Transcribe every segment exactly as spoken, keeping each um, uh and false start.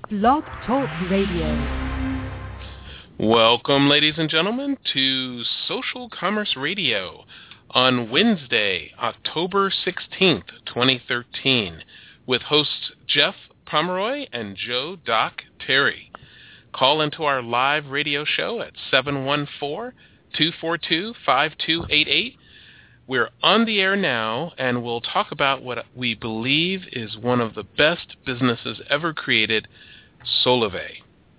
Blog Talk Radio. Welcome, ladies and gentlemen, to Social Commerce Radio on Wednesday, October sixteenth, twenty thirteen, with hosts Jeff Pomeroy and Joe Doc Terry. Call into our live radio show at seven one four, two four two, five two eight eight. We're on the air now, and we'll talk about what we believe is one of the best businesses ever created, Solavei.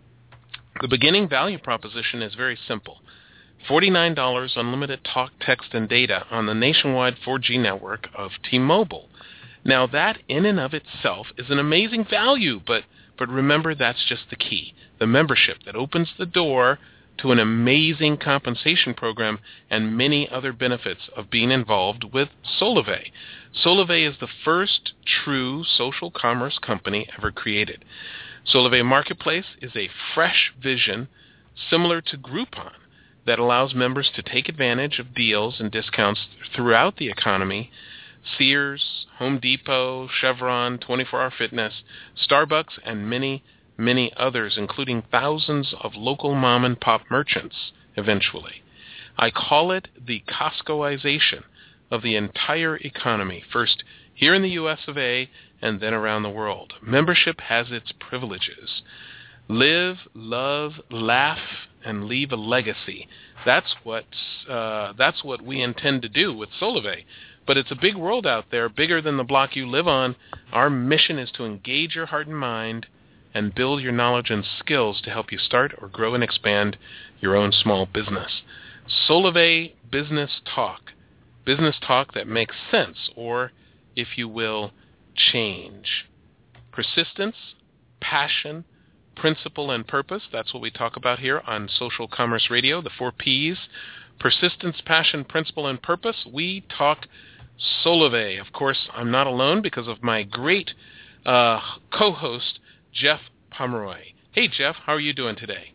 The beginning value proposition is very simple. forty-nine dollars unlimited talk, text, and data on the nationwide four G network of T-Mobile. Now, that in and of itself is an amazing value, but, but remember, that's just the key. The membership that opens the door to an amazing compensation program and many other benefits of being involved with Solavei. Solavei is the first true social commerce company ever created. Solavei Marketplace is a fresh vision similar to Groupon that allows members to take advantage of deals and discounts throughout the economy. Sears, Home Depot, Chevron, twenty-four hour Fitness, Starbucks, and many many others, including thousands of local mom-and-pop merchants, eventually. I call it the Costcoization of the entire economy, first here in the U S of A and then around the world. Membership has its privileges. Live, love, laugh, and leave a legacy. That's what, uh, that's what we intend to do with Solavei. But it's a big world out there, bigger than the block you live on. Our mission is to engage your heart and mind and build your knowledge and skills to help you start or grow and expand your own small business. Solavei Business Talk. Business talk that makes sense, or, if you will, change. Persistence, passion, principle, and purpose. That's what we talk about here on Social Commerce Radio, the four P's. Persistence, passion, principle, and purpose. We talk Solavei. Of course, I'm not alone because of my great uh, co-host, Jeff Pomeroy. Hey, Jeff, how are you doing today?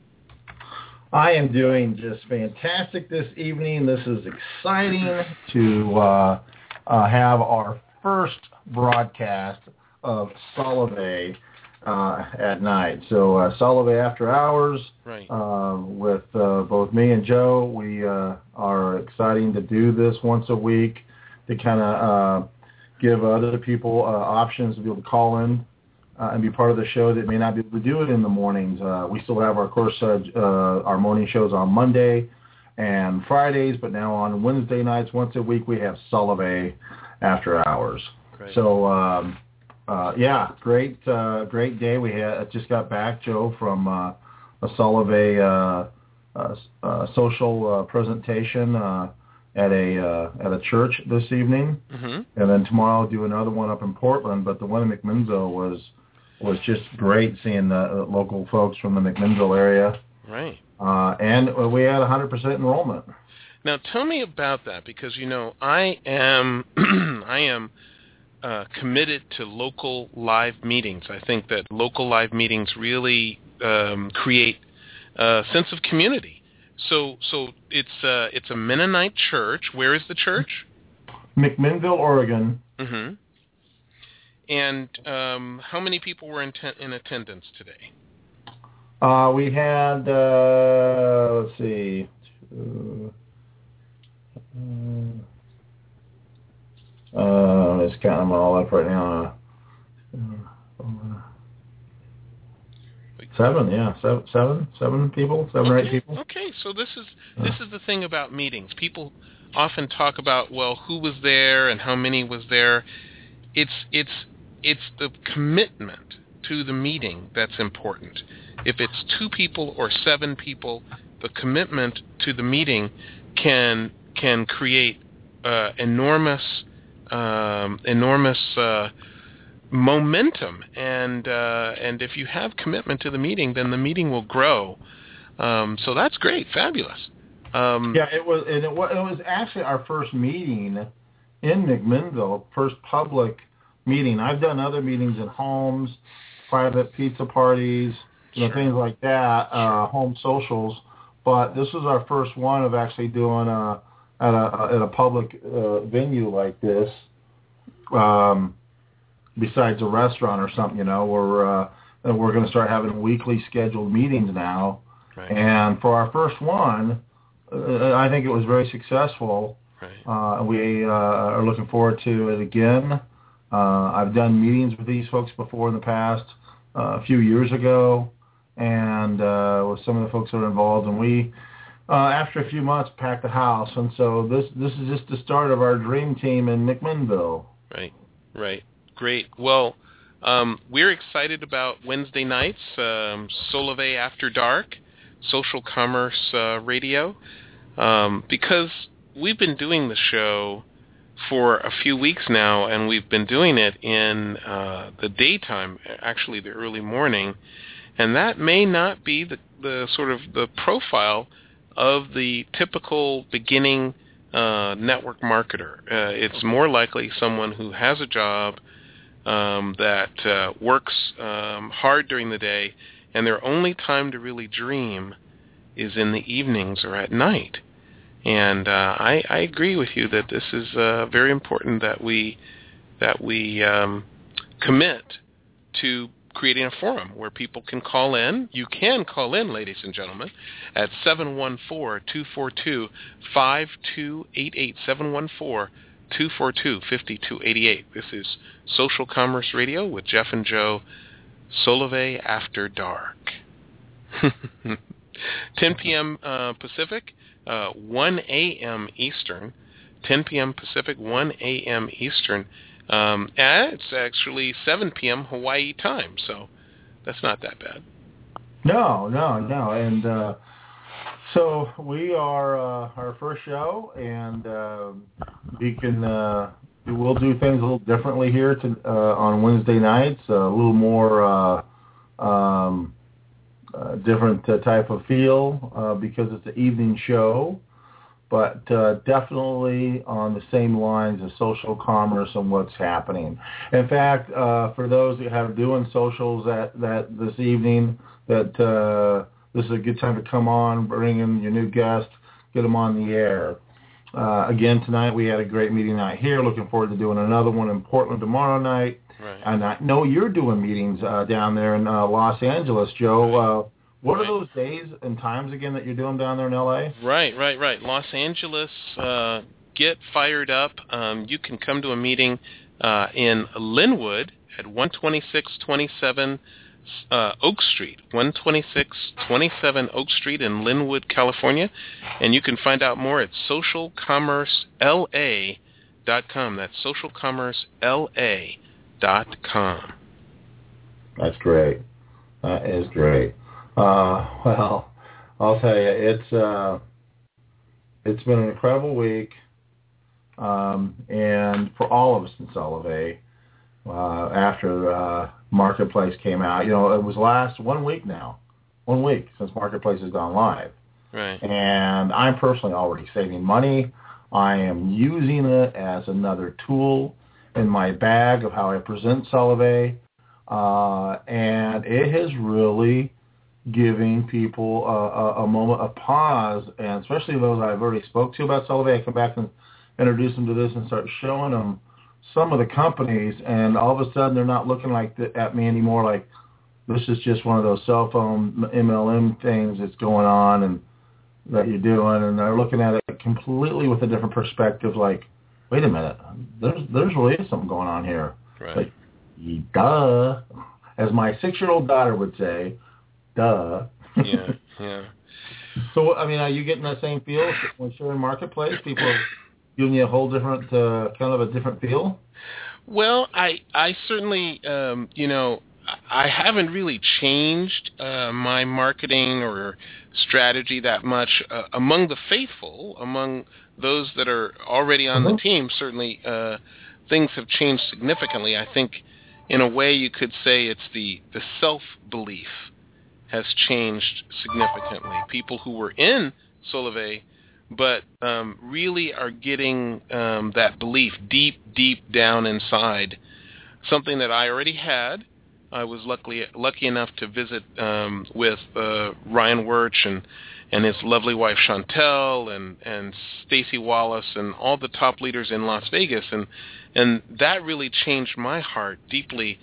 I am doing just fantastic this evening. This is exciting to uh, uh, have our first broadcast of Solavei uh, at night. So uh, Solavei After Hours, right. uh, with uh, both me and Joe. We uh, are exciting to do this once a week to kind of uh, give other people uh, options to be able to call in Uh, and be part of the show that may not be able to do it in the mornings. Uh, we still have, our, of course, uh, uh, our morning shows on Monday and Fridays, but now on Wednesday nights, once a week, we have Solavei After Hours. Great. So, um, uh, yeah, great uh, great day. We had just got back, Joe, from uh, a Solavei uh, uh, uh, social uh, presentation uh, at a uh, at a church this evening, mm-hmm. and then tomorrow I'll do another one up in Portland. But the one in McMinnville was was just great, seeing the local folks from the McMinnville area. Right. Uh, and we had one hundred percent enrollment. Now, tell me about that, because, you know, I am I am uh, committed to local live meetings. I think that local live meetings really um, create a sense of community. So so it's, uh, it's a Mennonite church. Where is the church? McMinnville, Oregon. Mm-hmm. And um, how many people were in, te- in attendance today? Uh, we had, uh, let's see, two, uh, let's count them all up right now. Uh, seven, yeah, seven, seven, seven people, seven okay. or eight people. Okay, so this is this is the thing about meetings. People often talk about, well, who was there and how many was there. It's it's it's the commitment to the meeting that's important. If it's two people or seven people, the commitment to the meeting can can create uh, enormous um, enormous uh, momentum, and uh, and if you have commitment to the meeting, then the meeting will grow. Um, so that's great, fabulous. Um, yeah, it was, and it was, it was actually our first meeting in McMinnville, first public meeting. I've done other meetings in homes, private pizza parties, you know, sure. things like that, uh, home socials. But this was our first one of actually doing a at a at a public uh, venue like this. Um, besides a restaurant or something, you know, where uh, and we're going to start having weekly scheduled meetings now. Right. And for our first one, uh, I think it was very successful. Right. Uh, we uh, are looking forward to it again. Uh, I've done meetings with these folks before in the past, uh, a few years ago, and uh, with some of the folks that are involved. And we, uh, after a few months, packed the house. And so this this is just the start of our dream team in McMinnville. Right, right. Great. Well, um, we're excited about Wednesday nights, um, Solevay After Dark, Social Commerce uh, Radio, um, because we've been doing the show for a few weeks now, and we've been doing it in uh, the daytime, actually the early morning, and that may not be the, the sort of the profile of the typical beginning uh, network marketer. Uh, it's more likely someone who has a job um, that uh, works um, hard during the day, and their only time to really dream is in the evenings or at night. And uh, I, I agree with you that this is uh, very important that we that we um, commit to creating a forum where people can call in. You can call in, ladies and gentlemen, at seven one four, two four two, five two eight eight, seven one four, two four two, five two eight eight. This is Social Commerce Radio with Jeff and Joe, Solevay After Dark. ten p.m. Uh, Pacific, uh, one a.m. Eastern, ten p.m. Pacific, one a.m. Eastern. Um, and it's actually seven p.m. Hawaii time, so that's not that bad. No, no, no. And uh, so we are uh, our first show, and uh, we can uh, we'll do things a little differently here to, uh, on Wednesday nights, uh, a little more uh, um, uh, different uh, type of feel uh, because it's an evening show. But uh, definitely on the same lines of social commerce and what's happening. In fact, uh, for those that have doing socials that, that this evening, that uh, this is a good time to come on, bring in your new guest, get them on the air. Uh, again, tonight we had a great meeting night here. Looking forward to doing another one in Portland tomorrow night. Right. And I know you're doing meetings uh, down there in uh, Los Angeles, Joe. Uh, What right. are those days and times again that you're doing down there in L A? Right, right, right. Los Angeles, uh, get fired up. Um, you can come to a meeting uh, in Linwood at one twenty-six twenty-seven uh, Oak Street, one twenty-six twenty-seven Oak Street in Linwood, California. And you can find out more at social commerce L A dot com. That's social commerce L A dot com. That's great. That is great. Uh, well, I'll tell you, it's uh, it's been an incredible week, um, and for all of us in Solevay, uh, after uh, Marketplace came out, you know, it was last one week now, one week since Marketplace has gone live, right? And I'm personally already saving money. I am using it as another tool in my bag of how I present Solevay, uh, and it has really giving people a, a, a moment of pause, and especially those I've already spoke to about Solevay, I come back and introduce them to this and start showing them some of the companies, and all of a sudden they're not looking like the, at me anymore like this is just one of those cell phone M L M things that's going on and that you're doing, and they're looking at it completely with a different perspective, like, wait a minute, there's there's really something going on here. Right. Like, duh. As my six-year-old daughter would say, duh. Yeah, yeah. So, I mean, are you getting that same feel when you're in Marketplace? People are giving you a whole different, uh, kind of a different feel? Well, I, I certainly, um, you know, I haven't really changed uh, my marketing or strategy that much uh, among the faithful, among those that are already on Mm-hmm. the team. Certainly, uh, things have changed significantly. I think, in a way, you could say it's the, the self-belief has changed significantly. People who were in Solevay but um, really are getting um, that belief deep, deep down inside, something that I already had. I was luckily lucky enough to visit um, with uh, Ryan Wirch and, and his lovely wife Chantel and, and Stacy Wallace and all the top leaders in Las Vegas, and and that really changed my heart deeply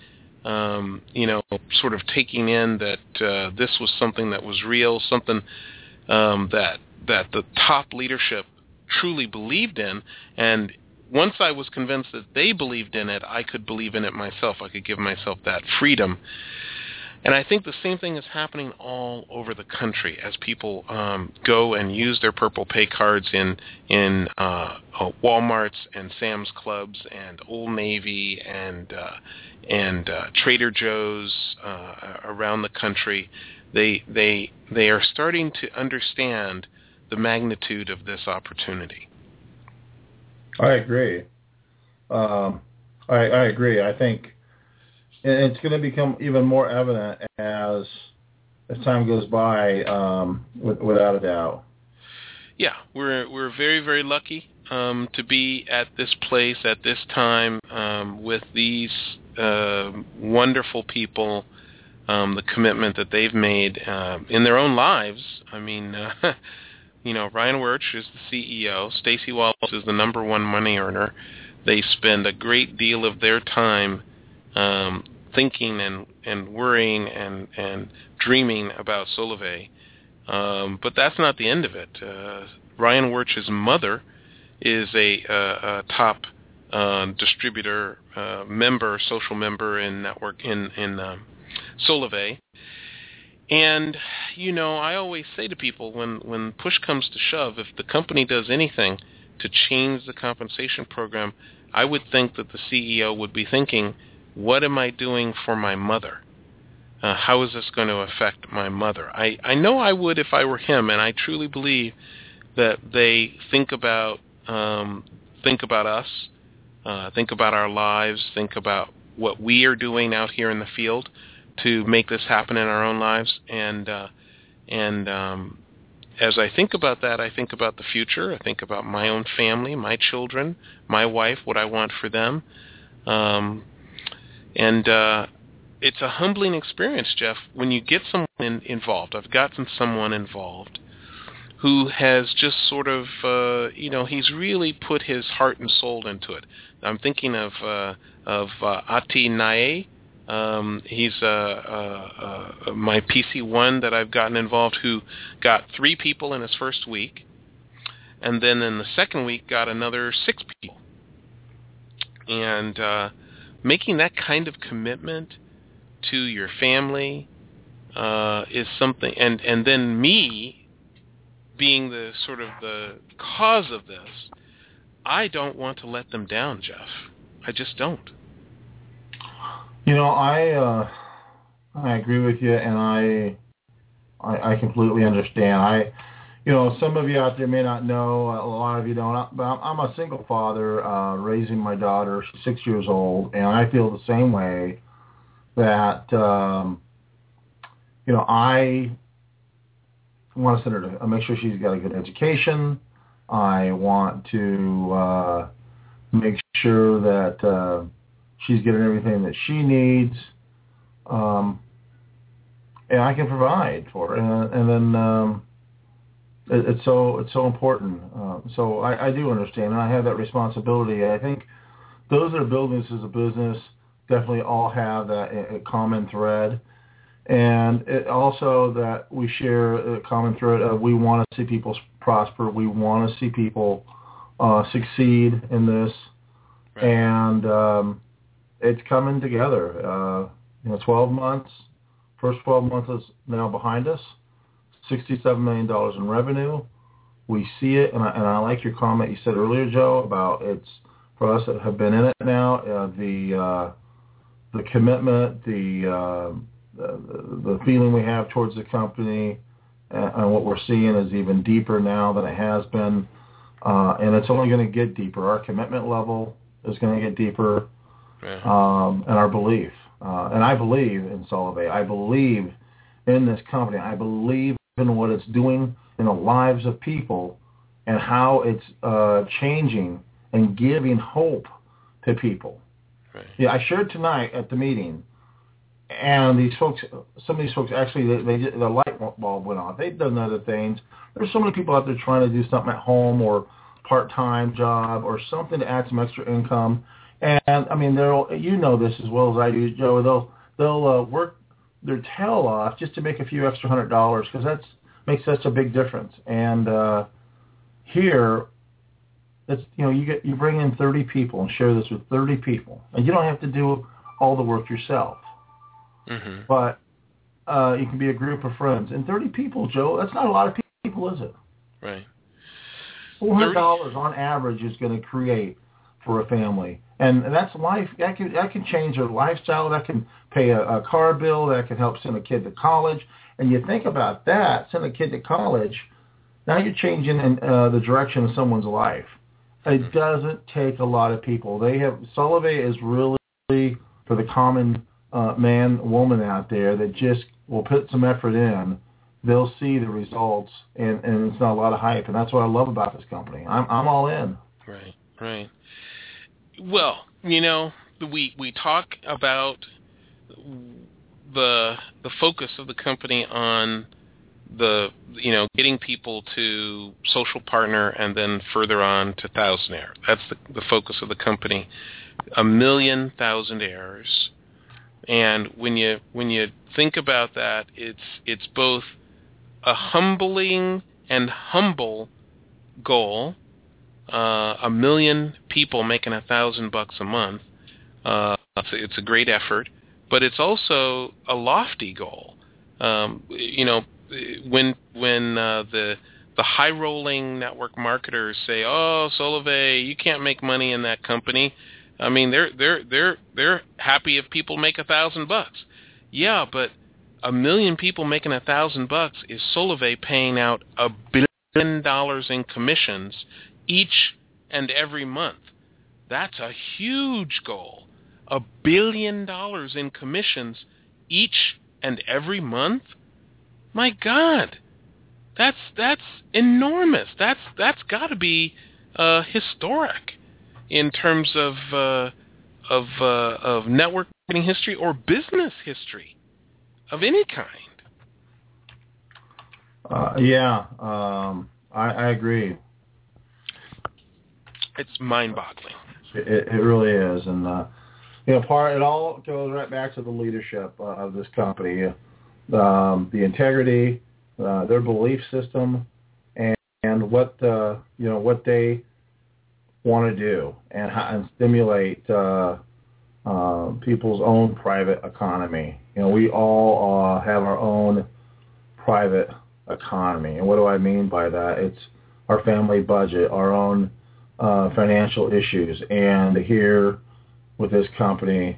um, you know, sort of taking in that uh, this was something that was real, something um, that that the top leadership truly believed in. And once I was convinced that they believed in it, I could believe in it myself. I could give myself that freedom. And I think the same thing is happening all over the country as people um, go and use their Purple Pay cards in in uh, uh, Walmarts and Sam's Clubs and Old Navy and uh, and uh, Trader Joe's uh, around the country. They they they are starting to understand the magnitude of this opportunity. I agree. Um, I, I agree. I think it's going to become even more evident as as time goes by, um, with, without a doubt. Yeah, we're we're very very lucky um, to be at this place at this time um, with these uh, wonderful people. Um, the commitment that they've made uh, in their own lives. I mean, uh, you know, Ryan Wirtz is the C E O. Stacey Wallace is the number one money earner. They spend a great deal of their time um, thinking and, and worrying and, and dreaming about Solvay. Um, but that's not the end of it. Uh, Ryan Wirtz's mother is a, a, a top uh, distributor, uh, member, social member in network in in um, Solvay. And, you know, I always say to people, when, when push comes to shove, if the company does anything to change the compensation program, I would think that the C E O would be thinking, what am I doing for my mother? Uh, how is this going to affect my mother? I, I know I would if I were him, and I truly believe that they think about um, think about us, uh, think about our lives, think about what we are doing out here in the field to make this happen in our own lives. And uh, and um, as I think about that, I think about the future. I think about my own family, my children, my wife, what I want for them. Um, and uh, it's a humbling experience, Jeff, when you get someone in, involved. I've gotten someone involved who has just sort of, uh, you know, he's really put his heart and soul into it. I'm thinking of uh, of uh, Ati Nae. Um, he's uh, uh, uh, my P C one that I've gotten involved, who got three people in his first week, and then in the second week got another six people. And uh, making that kind of commitment to your family uh, is something, and, and then me being the sort of the cause of this, I don't want to let them down, Jeff. I just don't. You know, I uh, I agree with you, and I, I I completely understand. I, you know, some of you out there may not know, a lot of you don't, but I'm a single father uh, raising my daughter. She's six years old, and I feel the same way that, um, you know, I want to send her to, I make sure she's got a good education. I want to uh, make sure that uh, she's getting everything that she needs, um, and I can provide for her. And, and then um, it, it's so it's so important. Uh, so I, I do understand, and I have that responsibility. I think those that are building this as a business definitely all have that a, a common thread. And it also that we share a common thread of we want to see people prosper. We want to see people uh, succeed in this. Right. And um, it's coming together. Uh, you know, twelve months, first twelve months is now behind us, sixty-seven million dollars in revenue. We see it, and I, and I like your comment you said earlier, Joe, about it's for us that have been in it now, uh, the uh, the commitment, the uh, The, the feeling we have towards the company uh, and what we're seeing is even deeper now than it has been, uh, and it's only going to get deeper. Our commitment level is going to get deeper, yeah. um, and our belief. Uh, and I believe in Solvay. I believe in this company. I believe in what it's doing in the lives of people and how it's uh, changing and giving hope to people. Right. Yeah, I shared tonight at the meeting. And these folks, some of these folks actually, they, they the light bulb went off. They've done other things. There's so many people out there trying to do something at home or part-time job or something to add some extra income. And I mean, they'll, you know this as well as I do, Joe. They'll they'll uh, work their tail off just to make a few extra hundred dollars because that's makes such a big difference. And uh, here, it's you know you get you bring in thirty people and share this with thirty people, and you don't have to do all the work yourself. Mm-hmm. But uh, you can be a group of friends. And thirty people, Joe, that's not a lot of people, is it? Right. four hundred dollars on average is going to create for a family. And that's life. That can, that can change their lifestyle. That can pay a, a car bill. That can help send a kid to college. And you think about that, send a kid to college, now you're changing in, uh, the direction of someone's life. It doesn't take a lot of people. They have Solvay is really for the common uh, man, woman out there that just will put some effort in. They'll see the results, and, and it's not a lot of hype. And that's what I love about this company. I'm I'm all in. Right, right. Well, you know, we we talk about the the focus of the company on the you know getting people to social partner and then further on to thousandaire. That's the the focus of the company. A million thousandaires, and when you when you think about that, it's it's both a humbling and humble goal. Uh, a million people making a thousand bucks a month. Uh, it's, it's a great effort, but it's also a lofty goal. Um, you know, when when uh, the the high rolling network marketers say, "Oh, Solvay, you can't make money in that company." I mean, they're they're they're they're happy if people make a thousand bucks. Yeah, but a million people making a thousand bucks is Solvay paying out a billion dollars in commissions each and every month. That's a huge goal. A billion dollars in commissions each and every month? My God, that's that's enormous. That's that's got to be uh, historic in terms of uh, of uh, of network marketing history or business history of any kind. Uh, yeah, um, I, I agree. It's mind-boggling. It, it really is, and uh, you know, part it all goes right back to the leadership uh, of this company, um, the integrity, uh, their belief system, and, and what uh, you know what they want to do, and, how, and stimulate uh, uh, people's own private economy. You know, we all uh, have our own private economy, and what do I mean by that? It's our family budget, our own Uh, financial issues, and here with this company,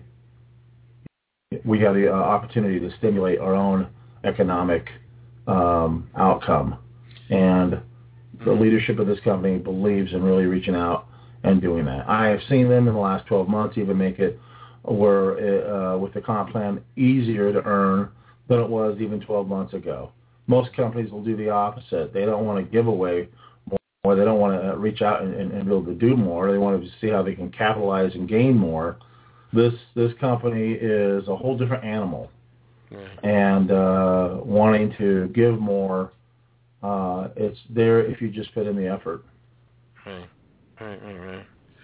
we have the uh, opportunity to stimulate our own economic um, outcome, and the leadership of this company believes in really reaching out and doing that. I have seen them in the last twelve months even make it where uh, with the comp plan easier to earn than it was even twelve months ago. Most companies will do the opposite. They don't want to give away or they don't want to reach out and, and, and be able to do more. They want to see how they can capitalize and gain more. This this company is a whole different animal, right. and uh, wanting to give more. Uh, it's there if you just put in the effort. Right, right, right, right.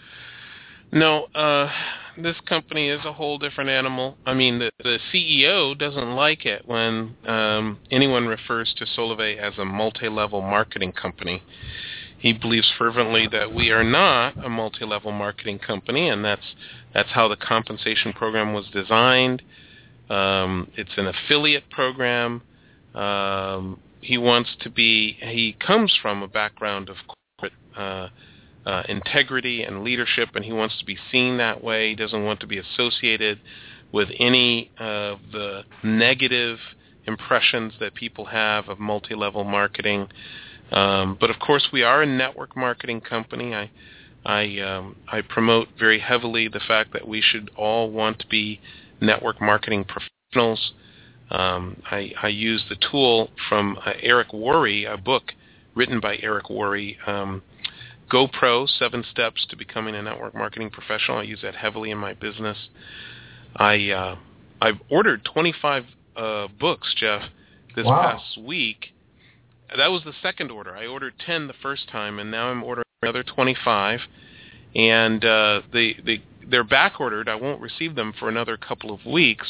No, uh, this company is a whole different animal. I mean, the, the C E O doesn't like it when um, anyone refers to Solvay as a multi-level marketing company. He believes fervently that we are not a multi-level marketing company, and that's that's how the compensation program was designed. Um, it's an affiliate program. Um, he wants to be. He comes from a background of corporate uh, uh, integrity and leadership, and he wants to be seen that way. He doesn't want to be associated with any of the negative impressions that people have of multi-level marketing. Um, but of course, we are a network marketing company. I, I, um, I promote very heavily the fact that we should all want to be network marketing professionals. Um, I, I use the tool from uh, Eric Worre, a book written by Eric Worre, um, GoPro: Seven Steps to Becoming a Network Marketing Professional. I use that heavily in my business. I, uh, I've ordered twenty-five uh, books, Jeff, this wow. past week. That was the second order. I ordered ten the first time, and now I'm ordering another twenty-five. And uh, they, they, they're back-ordered. I won't receive them for another couple of weeks.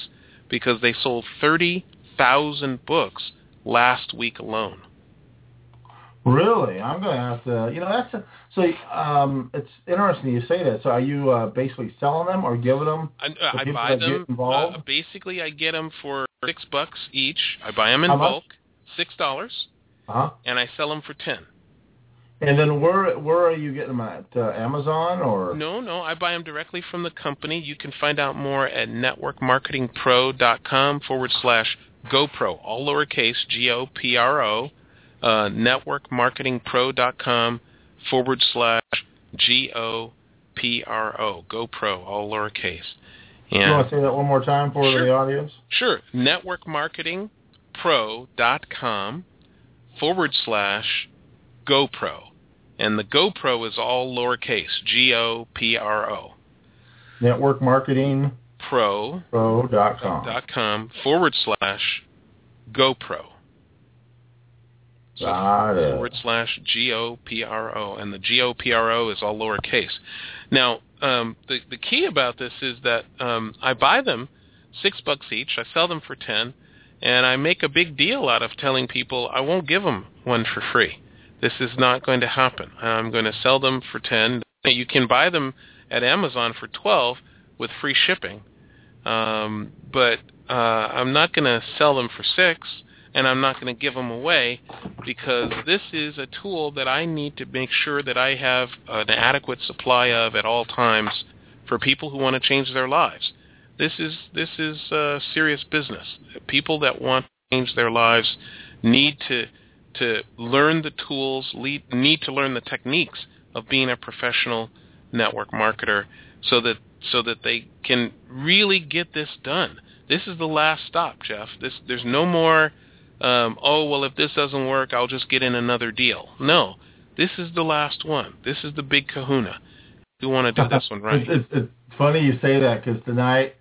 because they sold thirty thousand books last week alone. Really? I'm going to have to, you know, that's, a, so um, it's interesting you say that. So are you uh, basically selling them or giving them I, to I people buy that them, get involved? uh, basically I get them for six bucks each. I buy them in How much? bulk, six dollars, Uh-huh. and I sell them for ten. And then where where are you getting them at? Uh, Amazon or? No, no, I buy them directly from the company. You can find out more at networkmarketingpro.com forward slash GoPro, all lowercase, G O P R O, uh, networkmarketingpro.com forward slash G O P R O, GoPro, all lowercase. And you want to say that one more time for sure, the audience? Sure, networkmarketingpro.com forward slash GoPro. And the GoPro is all lowercase, G O P R O. Network Marketing Pro. Pro dot com. Dot com forward slash GoPro. So Got it. forward slash G O P R O. And the G O P R O is all lowercase. Now, um, the, the key about this is that um, I buy them six bucks each. I sell them for ten. And I make a big deal out of telling people I won't give them one for free. This is not going to happen. I'm going to sell them for ten. You can buy them at Amazon for twelve with free shipping. Um, but uh, I'm not going to sell them for six, and I'm not going to give them away because this is a tool that I need to make sure that I have an adequate supply of at all times for people who want to change their lives. This is this is uh, serious business. People that want to change their lives need to to learn the tools, lead, need to learn the techniques of being a professional network marketer so that so that they can really get this done. This is the last stop, Jeff. This, there's no more, um, oh, well, if this doesn't work, I'll just get in another deal. No, this is the last one. This is the big kahuna. You want to do this one right. It's, it's, it's funny you say that because tonight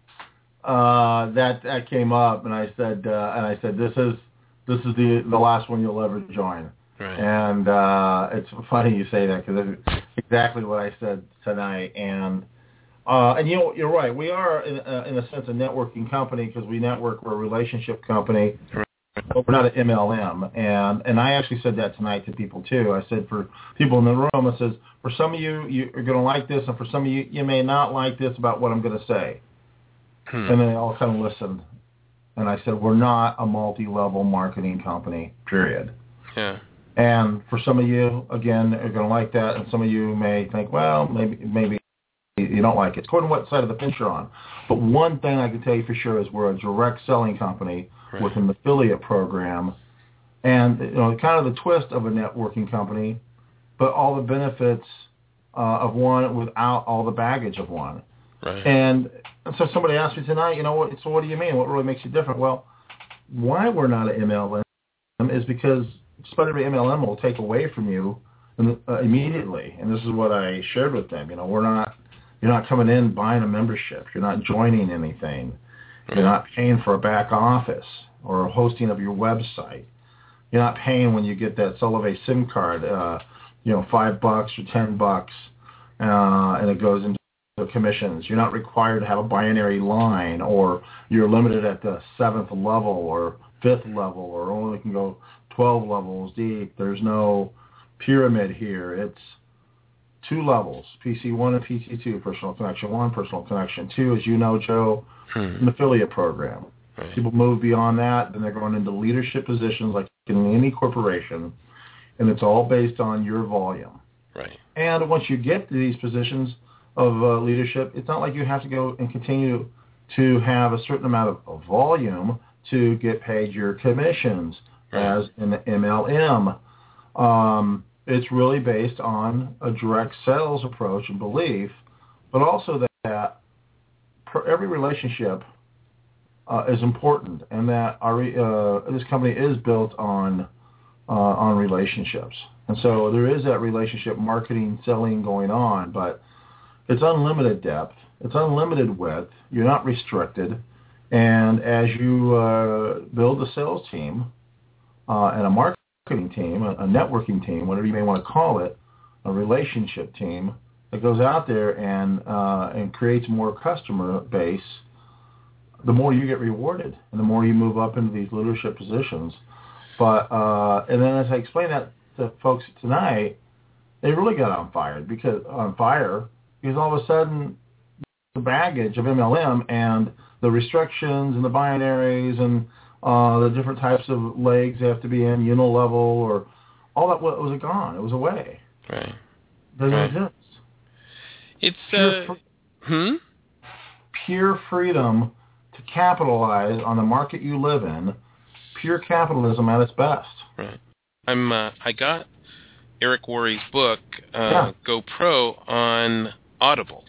uh, that that came up, and I said, uh, and I said, this is this is the the last one you'll ever join. Right. And uh, it's funny you say that because it's exactly what I said tonight. And uh, and you know, you're right. We are in, uh, in a sense a networking company because we network. We're a relationship company. Right. But we're not an M L M. And and I actually said that tonight to people too. I said for people in the room, I says for some of you you're going to like this, and for some of you you may not like this about what I'm going to say. Hmm. And they all kind of listened. And I said we're not a multi-level marketing company. Period. Yeah. And for some of you, again, are going to like that, and some of you may think, well, maybe maybe you don't like it. According to what side of the fence you're on. But one thing I can tell you for sure is we're a direct selling company right. with an affiliate program, and you know, kind of the twist of a networking company, but all the benefits uh, of one without all the baggage of one. Right. And so somebody asked me tonight, you know, what, so what do you mean? What really makes you different? Well, why we're not an M L M is because just about every M L M will take away from you uh, immediately. And this is what I shared with them. You know, we're not, you're not coming in buying a membership. You're not joining anything. You're not paying for a back office or a hosting of your website. You're not paying when you get that Solvay SIM card, uh, you know, five bucks or ten bucks, uh, and it goes into commissions. You're not required to have a binary line, or you're limited at the seventh level or fifth level, or only can go twelve levels deep. There's no pyramid here. It's two levels, P C one and P C two, personal connection one, personal connection two, as you know, Joe, hmm. an affiliate program. Right. People move beyond that, then they're going into leadership positions like in any corporation, and it's all based on your volume. Right. And once you get to these positions of uh, leadership, it's not like you have to go and continue to have a certain amount of, of volume to get paid your commissions right. as an M L M. Um, it's really based on a direct sales approach and belief, but also that, that per every relationship uh, is important, and that our uh, this company is built on uh, on relationships. And so there is that relationship marketing, selling going on, but it's unlimited depth. It's unlimited width. You're not restricted. And as you uh, build a sales team uh, and a marketing team, a, a networking team, whatever you may want to call it, a relationship team that goes out there and uh, and creates more customer base, the more you get rewarded and the more you move up into these leadership positions. But uh, and then as I explained that to folks tonight, they really got on fire because on fire because all of a sudden the baggage of M L M and the restrictions and the binaries and uh, the different types of legs they have to be in, unilevel or all that was gone. It was away. Right. Doesn't right. exist. It's pure, uh, fr- hmm? pure freedom to capitalize on the market you live in. Pure capitalism at its best. Right. I'm. Uh, I got Eric Worre's book, uh, yeah. Go Pro, on Audible,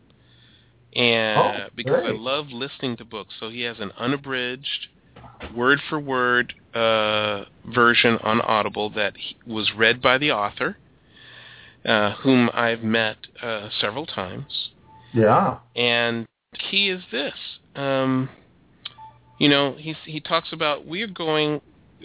and oh, because great. I love listening to books, so he has an unabridged, word for word uh, version on Audible that he, was read by the author, uh, whom I've met uh, several times. Yeah. And key is this. Um, you know, he he talks about we're going.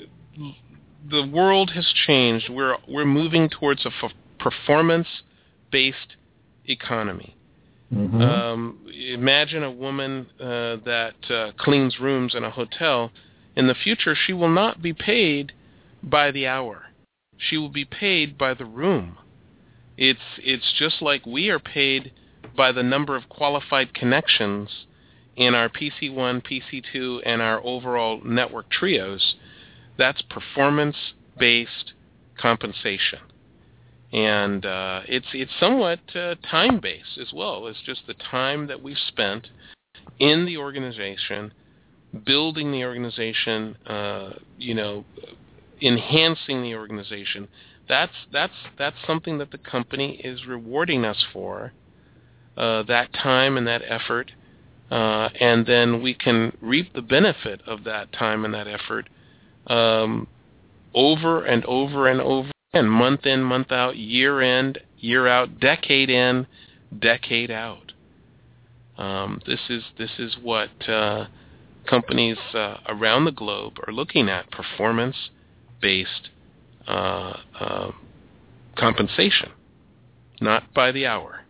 The world has changed. We're we're moving towards a f- performance-based economy. Mm-hmm. Um, imagine a woman uh, that uh, cleans rooms in a hotel. In the future, she will not be paid by the hour. She will be paid by the room. It's it's just like we are paid by the number of qualified connections in our P C one, P C two, and our overall network trios. That's performance-based compensation. And uh, it's it's somewhat uh, time-based as well. It's just the time that we've spent in the organization, building the organization, uh, you know, enhancing the organization. That's that's that's something that the company is rewarding us for, uh, that time and that effort, uh, and then we can reap the benefit of that time and that effort um, over and over and over. And month in, month out, year in, year out, decade in, decade out. Um, this is this is what uh, companies uh, around the globe are looking at: performance-based uh, uh, compensation, not by the hour.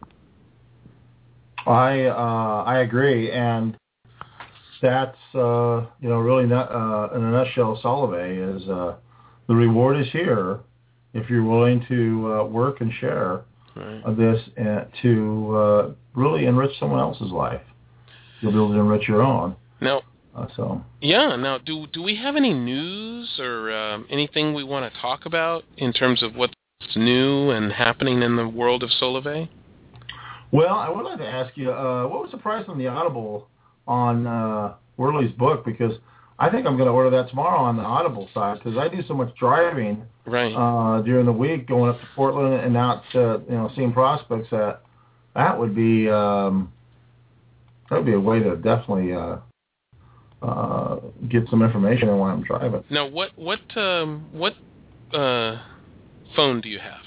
I uh, I agree, and that's uh, you know really not, uh, in a nutshell, Solvay is uh, the reward is here. If you're willing to uh, work and share right. uh, this uh, to uh, really enrich someone else's life, you'll be able to enrich your own. Now, uh, so yeah. Now, do do we have any news or um, anything we want to talk about in terms of what's new and happening in the world of Solvay? Well, I would like to ask you, uh, what was the price on the Audible on uh, Worley's book? Because I think I'm going to order that tomorrow on the Audible side because I do so much driving right. uh, during the week, going up to Portland and out, to, you know, seeing prospects. That that would be um, that would be a way to definitely uh, uh, get some information on while I'm driving. Now, what what um, what uh, phone do you have?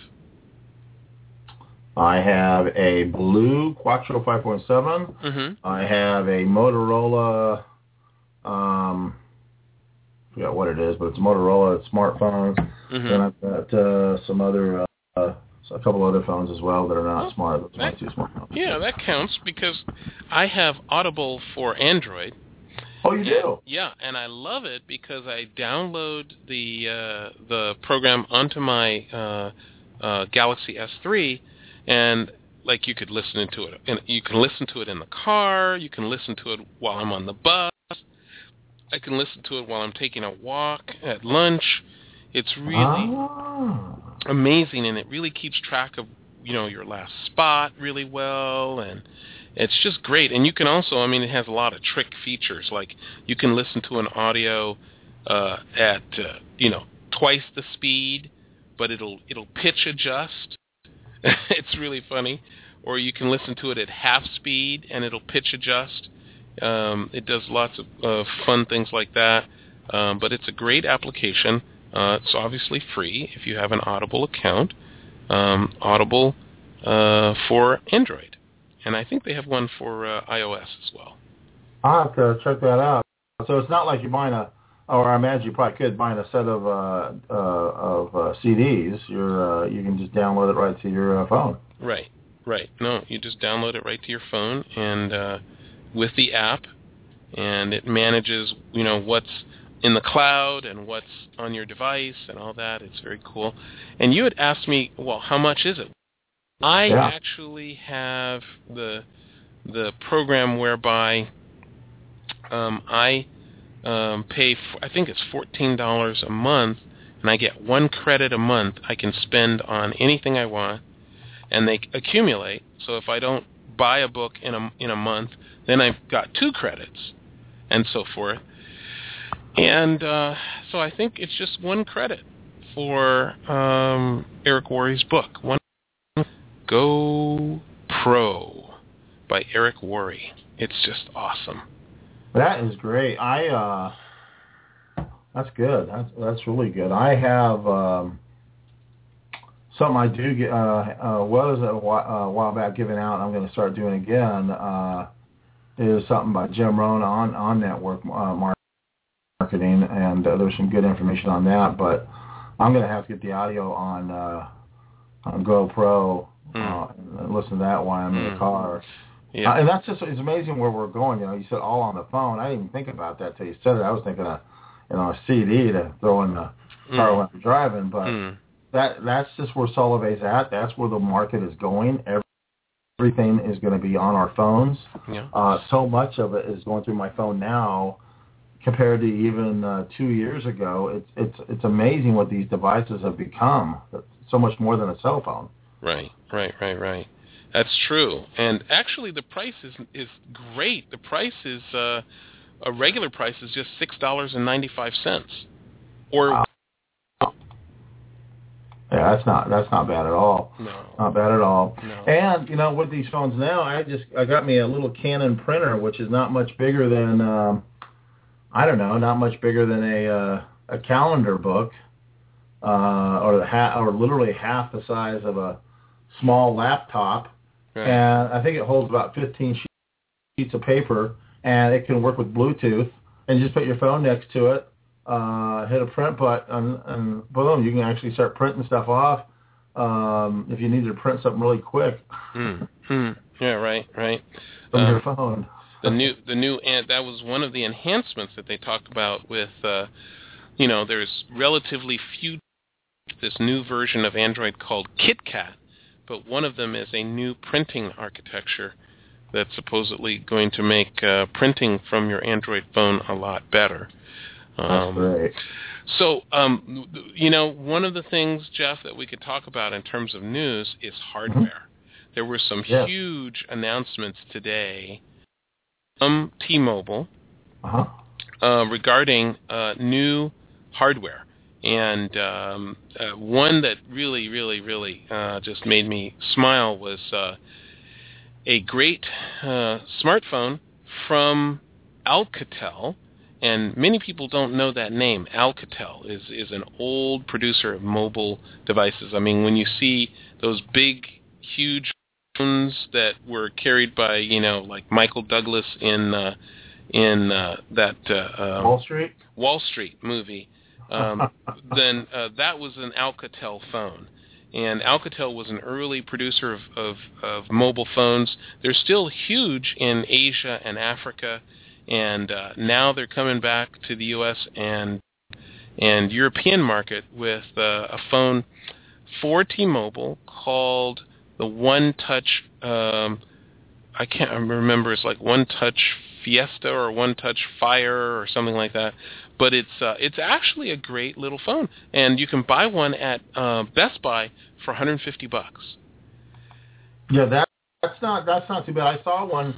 I have a blue Quattro five point seven. Mm-hmm. I have a Motorola. Um, I forgot what it is, but it's a Motorola it's smartphone. Mm-hmm. And I've got uh, some other, uh, a couple other phones as well that are not oh, smart. Those that, not too smart. Yeah, that counts because I have Audible for Android. Oh, you and, do? Yeah, and I love it because I download the uh, the program onto my uh, uh, Galaxy S three, and like you could listen to it, and you can listen to it in the car. You can listen to it while I'm on the bus. I can listen to it while I'm taking a walk at lunch. It's really ah. amazing, and it really keeps track of, you know, your last spot really well, and it's just great. And you can also, I mean, it has a lot of trick features, like you can listen to an audio uh, at, uh, you know, twice the speed, but it'll it'll pitch adjust. It's really funny. Or you can listen to it at half speed, and it'll pitch adjust. Um, it does lots of uh, fun things like that, um, but it's a great application. Uh, it's obviously free if you have an Audible account. Um, Audible uh, for Android, and I think they have one for uh, iOS as well. I'll have to check that out. So it's not like you're buying a, or I imagine you probably could buy a set of uh, uh, of uh, C Ds. You're uh, you can just download it right to your uh, phone. Right, right. No, you just download it right to your phone, and uh, with the app, and it manages, you know, what's in the cloud and what's on your device and all that. It's very cool. And you had asked me, well, how much is it? I yeah. actually have the the program whereby um, I um, pay, f- I think it's fourteen dollars a month, and I get one credit a month I can spend on anything I want, and they accumulate. So if I don't buy a book in a, in a month, then I've got two credits, and so forth. And uh, so I think it's just one credit for um, Eric Worre's book, One Go Pro by Eric Worre. It's just awesome. That is great. I uh, that's good. That's that's really good. I have um, something I do get. Uh, uh, was a while, uh, while back given out. I'm going to start doing again. Uh, is something by Jim Rohn on on network uh, marketing, and uh, there's some good information on that. But I'm going to have to get the audio on uh, on GoPro mm. uh, and listen to that while I'm mm. in the car. Yeah. Uh, and that's just, it's amazing where we're going. You know, you said all on the phone. I didn't even think about that till you said it. I was thinking of, you know, a C D to throw in the car mm. when I'm driving. But mm. that that's just where Solovay's at. That's where the market is going. Everything is going to be on our phones. Yeah. Uh, so much of it is going through my phone now compared to even uh, two years ago. It's, it's, it's amazing what these devices have become. So much more than a cell phone. Right, right, right, right. That's true, and actually the price is is great. The price is uh, a regular price is just six dollars and ninety five cents. Or wow. Yeah, that's not that's not bad at all. No, not bad at all. No. And you know, with these phones now, I just I got me a little Canon printer, which is not much bigger than um, I don't know, not much bigger than a uh, a calendar book, uh, or the ha- or literally half the size of a small laptop. Right. And I think it holds about fifteen sheets of paper, and it can work with Bluetooth. And you just put your phone next to it, uh, hit a print button, and boom, you can actually start printing stuff off um, if you needed to print something really quick. Mm. Mm. Yeah, right, right. From um, your phone. the new, the new, and that was one of the enhancements that they talked about with, uh, you know, there's relatively few. This new version of Android called KitKat. But one of them is a new printing architecture that's supposedly going to make uh, printing from your Android phone a lot better. Um, that's great. So, um, you know, one of the things, Jeff, that we could talk about in terms of news is hardware. Mm-hmm. There were some yeah. huge announcements today from T-Mobile uh-huh. uh, regarding uh, new hardware. And um, uh, one that really, really, really uh, just made me smile was uh, a great uh, smartphone from Alcatel. And many people don't know that name. Alcatel is, is an old producer of mobile devices. I mean, when you see those big, huge phones that were carried by, you know, like Michael Douglas in uh, in uh, that uh, um, Wall Street Wall Street movie. um, then uh, that was an Alcatel phone. And Alcatel was an early producer of, of, of mobile phones. They're still huge in Asia and Africa, and uh, now they're coming back to the U S and and European market with uh, a phone for T-Mobile called the One Touch, um, I can't remember, it's like One Touch Fiesta or One Touch Fire or something like that. But it's uh, it's actually a great little phone, and you can buy one at uh, Best Buy for one hundred fifty bucks. Yeah, that that's not that's not too bad. I saw one,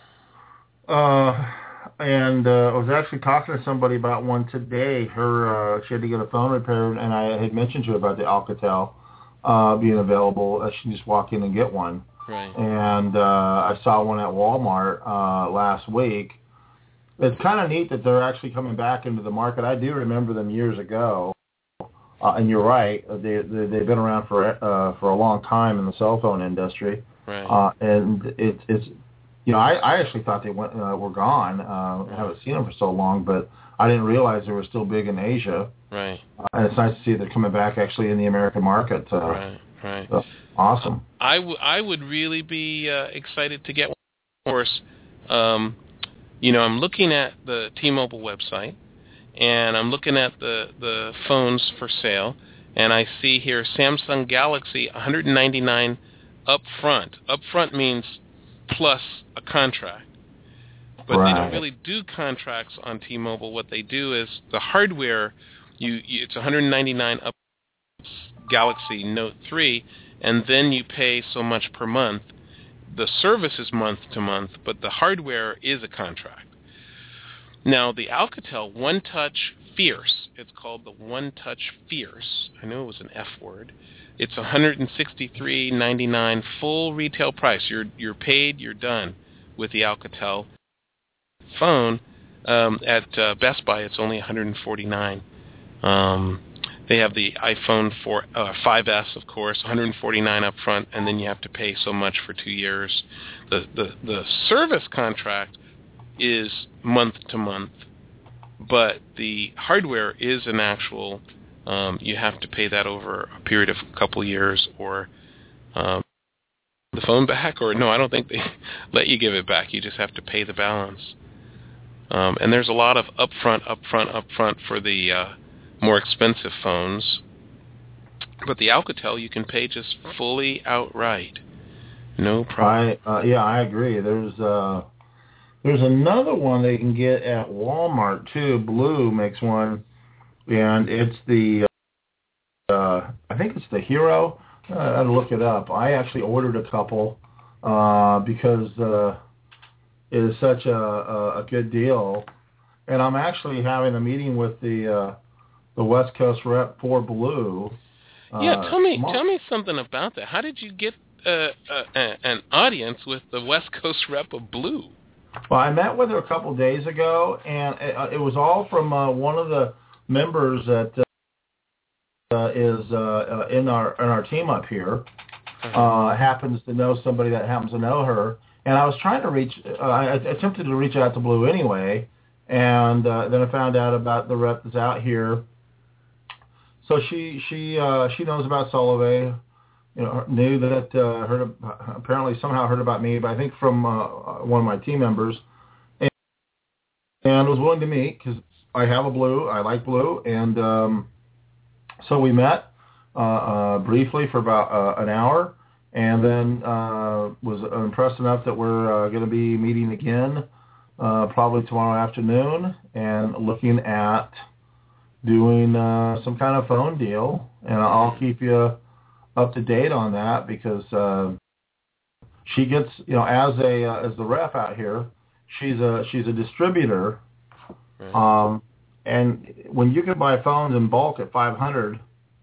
uh, and uh, I was actually talking to somebody about one today. Her uh, she had to get a phone repaired, and I had mentioned to her about the Alcatel uh, being available. Uh, she can just walk in and get one. Right. And uh, I saw one at Walmart uh, last week. It's kind of neat that they're actually coming back into the market. I do remember them years ago, uh, and you're right. They, they they've been around for uh, for a long time in the cell phone industry. Right. Uh, and it's it's you know I, I actually thought they went uh, were gone. Uh, I haven't seen them for so long, but I didn't realize they were still big in Asia. Right. Uh, and it's nice to see they're coming back actually in the American market. Uh, right. Right. So, awesome. I, w- I would really be uh, excited to get one. Of course, um, you know, I'm looking at the T-Mobile website, and I'm looking at the, the phones for sale, and I see here Samsung Galaxy one hundred ninety-nine dollars upfront. Upfront means plus a contract. But right. They don't really do contracts on T-Mobile. What they do is the hardware, you, you it's one hundred ninety-nine dollars up Galaxy Note three, and then you pay so much per month. The service is month to month, but the hardware is a contract. Now, the Alcatel One Touch Fierce, it's called the One Touch Fierce. I knew it was an F word. It's one hundred sixty-three ninety-nine full retail price. You're you're paid, you're done with the Alcatel phone. Um, at uh, Best Buy, it's only one hundred forty-nine dollars. Um, they have the iPhone four, uh, five S, of course, one hundred forty-nine dollars up front, and then you have to pay so much for two years. The the, the service contract is month to month, but the hardware is an actual, um, you have to pay that over a period of a couple years, or um, the phone back, or no, I don't think they let you give it back. You just have to pay the balance. Um, and there's a lot of upfront, upfront, upfront for the uh, more expensive phones. But the Alcatel, you can pay just fully outright. No problem. I, uh, yeah, I agree. There's uh, there's another one they can get at Walmart, too. Blue makes one, and it's the, uh, I think it's the Hero. Uh, I had to look it up. I actually ordered a couple uh, because uh, it is such a, a, a good deal. And I'm actually having a meeting with the uh, the West Coast rep for Blue. Uh, yeah, tell me tomorrow. tell me something about that. How did you get uh, uh, an audience with the West Coast rep of Blue? Well, I met with her a couple days ago, and it, it was all from uh, one of the members that uh, is uh, in our in our team up here. Uh, happens to know somebody that happens to know her, and I was trying to reach. Uh, I attempted to reach out to Blue anyway, and uh, then I found out about the rep that's out here. So she she uh, she knows about Solove. You know, knew that uh, heard apparently somehow heard about me, but I think from uh, one of my team members, and, and was willing to meet because I have a Blue, I like Blue, and um, so we met uh, uh, briefly for about uh, an hour, and then uh, was impressed enough that we're uh, going to be meeting again uh, probably tomorrow afternoon and looking at doing uh, some kind of phone deal, and I'll keep you up to date on that because uh, she gets, you know, as a uh, as the rep out here, she's a she's a distributor, right. um, and when you can buy phones in bulk at five hundred,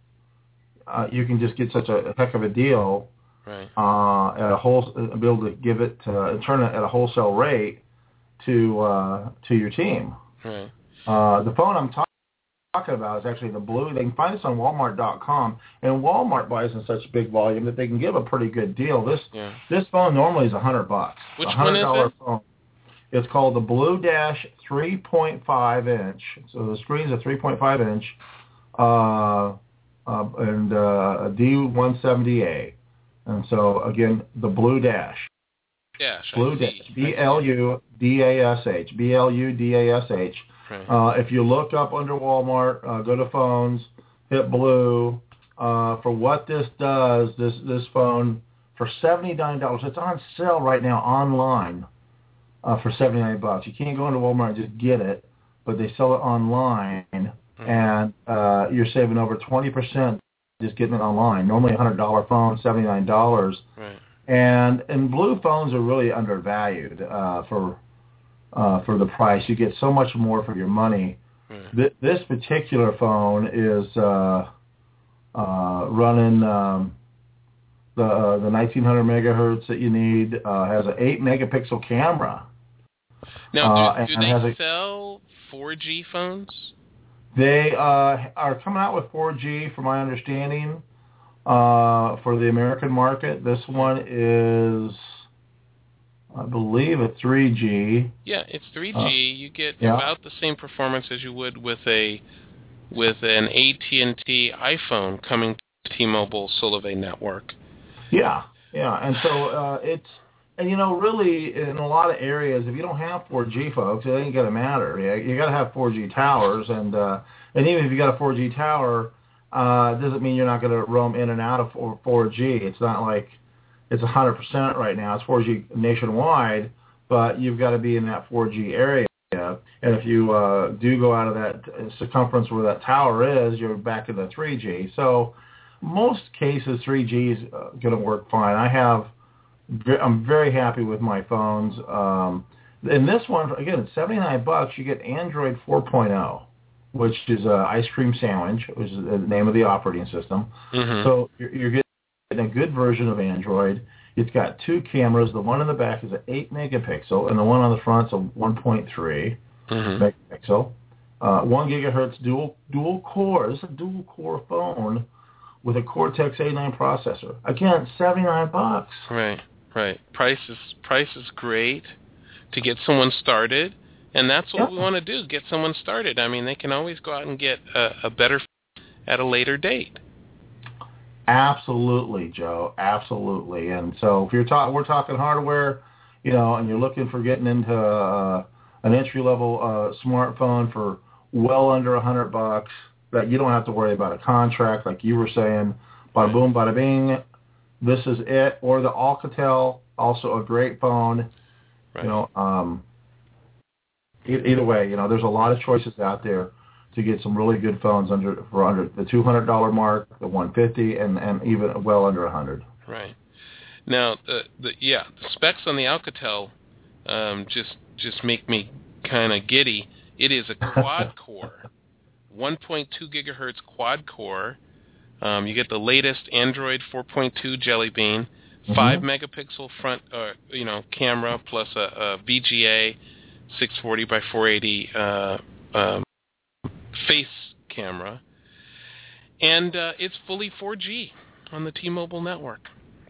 uh, you can just get such a heck of a deal, right. uh, at a whole be able to give it uh, turn it at a wholesale rate to uh, to your team. Right. Uh, the phone I'm talking. talking about is actually the Blue. They can find us on Walmart dot com, and Walmart buys in such big volume that they can give a pretty good deal. This yeah. this phone normally is a hundred bucks. Which a hundred one is it? Phone. It's called the Blue Dash three point five inch. So the screen's a three point five inch, uh, uh, and uh, a D one seventy A. And so again, the Blue Dash. Dash. Blue Dash. B L U D A S H. B L U D A S H. Uh, if you look up under Walmart, uh, go to phones, hit Blue. Uh, for what this does, this this phone, for seventy-nine dollars, it's on sale right now online uh, for seventy-nine bucks. You can't go into Walmart and just get it, but they sell it online, mm-hmm. and uh, you're saving over twenty percent just getting it online. Normally a one hundred dollars phone, seventy-nine dollars. Right. And, and Blue phones are really undervalued uh, for... Uh, for the price. You get so much more for your money. Hmm. Th- this particular phone is uh, uh, running um, the uh, the nineteen hundred megahertz that you need. Uh, has an eight megapixel camera. Now, uh, do, do they a, sell four G phones? They uh, are coming out with four G, from my understanding, uh, for the American market. This one is, I believe, a three G. Yeah, it's three G. Uh, you get yeah. about the same performance as you would with a with an A T and T iPhone coming to T-Mobile Solove network. Yeah, yeah, and so uh, it's and you know, really, in a lot of areas, if you don't have four G, folks, it ain't gonna matter. You, you got to have four G towers, and uh, and even if you got a four G tower, uh, doesn't mean you're not gonna roam in and out of four G. It's not like it's one hundred percent right now. It's four G nationwide, but you've got to be in that four G area. And if you uh, do go out of that circumference where that tower is, you're back in the three G. So most cases, three G is uh, going to work fine. I have, I'm very happy with my phones. Um, and this one, again, it's seventy-nine bucks. You get Android four point oh, which is uh, Ice Cream Sandwich, which is the name of the operating system. Mm-hmm. So you're, you're getting a good version of Android. It's got two cameras. The one in the back is an eight megapixel, and the one on the front is a one point three mm-hmm. megapixel. Uh, one gigahertz dual dual core. This is a dual core phone with a Cortex A nine processor. Again, seventy-nine bucks. Right, right. Price is price is great to get someone started, and that's what yeah. we want to do: get someone started. I mean, they can always go out and get a, a better phone at a later date. Absolutely, Joe. Absolutely. And so if you're talking, we're talking hardware, you know, and you're looking for getting into uh, an entry-level uh, smartphone for well under a hundred bucks, that you don't have to worry about a contract, like you were saying. Bada boom, bada bing. This is it. Or the Alcatel, also a great phone. Right. You know, um, e- either way, you know, there's a lot of choices out there to get some really good phones under for under the two hundred dollars mark, the one hundred fifty dollars, and, and even well under one hundred dollars. Right. Now, the, the yeah, the specs on the Alcatel um, just just make me kind of giddy. It is a quad core, one point two gigahertz quad core. Um, you get the latest Android four point two Jelly Bean, mm-hmm. five megapixel front, uh, you know, camera plus a, a V G A six forty by four eighty uh, um, face camera, and uh, it's fully four G on the T-Mobile network,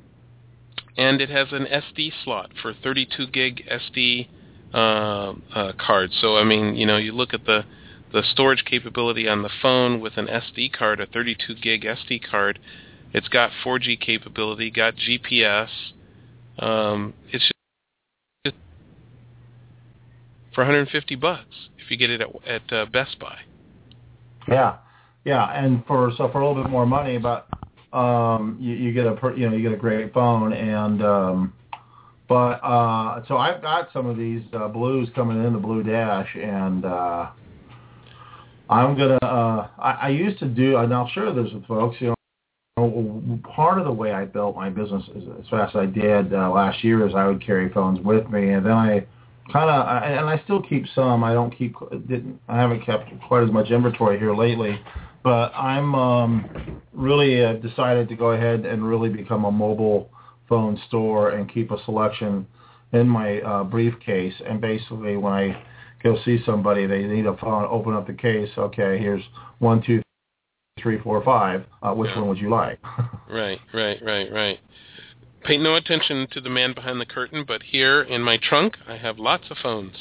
and it has an S D slot for thirty-two gig S D uh, uh, card. So I mean, you know, you look at the the storage capability on the phone with an S D card, a thirty-two gig S D card. It's got four G capability, got G P S. Um, it's just for one hundred fifty bucks if you get it at, at uh, Best Buy. Yeah, yeah, and for so for a little bit more money, but um, you, you get a you know you get a great phone, and um, but uh, so I've got some of these uh, blues coming in, the Blue Dash, and uh, I'm gonna uh, I, I used to do, and I'll share this with folks. You know, part of the way I built my business as fast as I did uh, last year is I would carry phones with me, and then I. Kind of, and I still keep some. I don't keep, didn't, I haven't kept quite as much inventory here lately, but I'm um, really uh, decided to go ahead and really become a mobile phone store and keep a selection in my uh, briefcase. And basically, when I go see somebody, they need a phone. Open up the case. Okay, here's one, two, three, four, five. Uh, which yeah. one would you like? Right, right, right, right. Pay no attention to the man behind the curtain, but here in my trunk, I have lots of phones.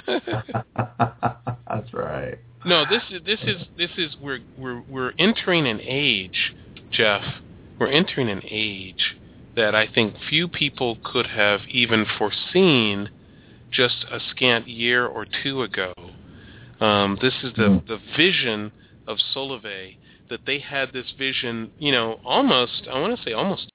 That's right. No, this is this is this is we're we're we're entering an age, Jeff. We're entering an age that I think few people could have even foreseen just a scant year or two ago. Um, this is the mm. the vision of Solvay, that they had this vision, you know, almost I want to say almost.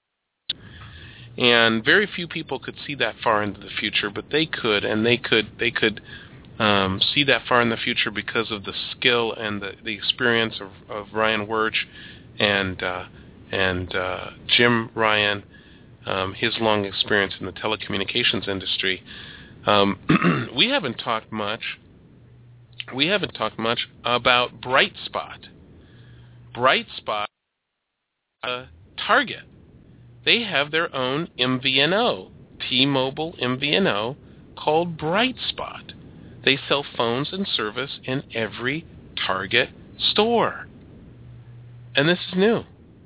And very few people could see that far into the future, but they could, and they could they could um, see that far in the future because of the skill and the, the experience of, of Ryan Wirch and uh, and uh, Jim Ryan, um, his long experience in the telecommunications industry. Um, we haven't talked much. We haven't talked much about Brightspot. Brightspot, uh, Target. They have their own M V N O, T-Mobile M V N O, called Brightspot. They sell phones and service in every Target store. And this is new.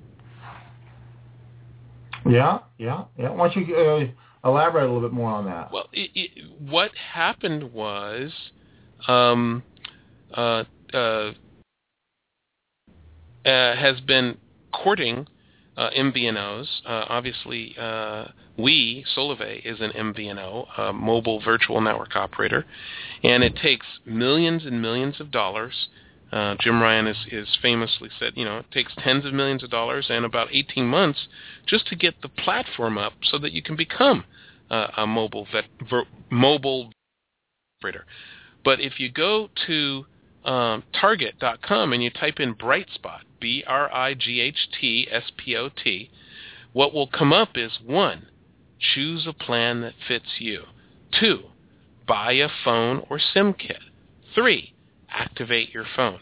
Yeah, yeah, yeah. Why don't you uh, elaborate a little bit more on that? Well, it, it, what happened was um, uh, uh, uh, has been courting uh, M V N Os. Uh, obviously, uh, we, Solivay, is an M V N O, a mobile virtual network operator, and it takes millions and millions of dollars. Uh, Jim Ryan is, is famously said, you know, it takes tens of millions of dollars and about eighteen months just to get the platform up so that you can become uh, a mobile vet, ver, mobile operator. But if you go to um, Target dot com and you type in Brightspot, B R I G H T S P O T, what will come up is, one, choose a plan that fits you. Two, buy a phone or SIM kit. Three, activate your phone.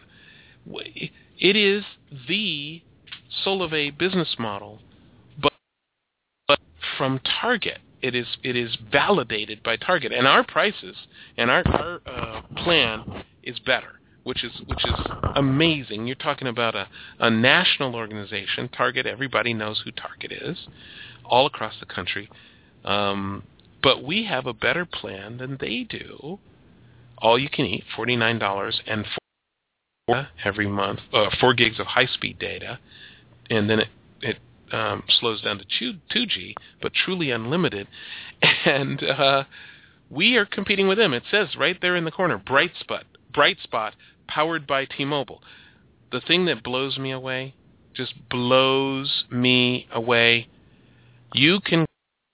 It is the Solivay business model, but, but from Target. It is it is validated by Target, and our prices and our our uh, plan is better, which is which is amazing. You're talking about a, a national organization, Target. Everybody knows who Target is, all across the country. Um, but we have a better plan than they do. All you can eat, forty-nine dollars, and four every month, uh, four gigs of high-speed data, and then it it. Um, slows down to two G, but truly unlimited. And uh, we are competing with them. It says right there in the corner, Brightspot, Brightspot, powered by T-Mobile. The thing that blows me away, just blows me away, you can,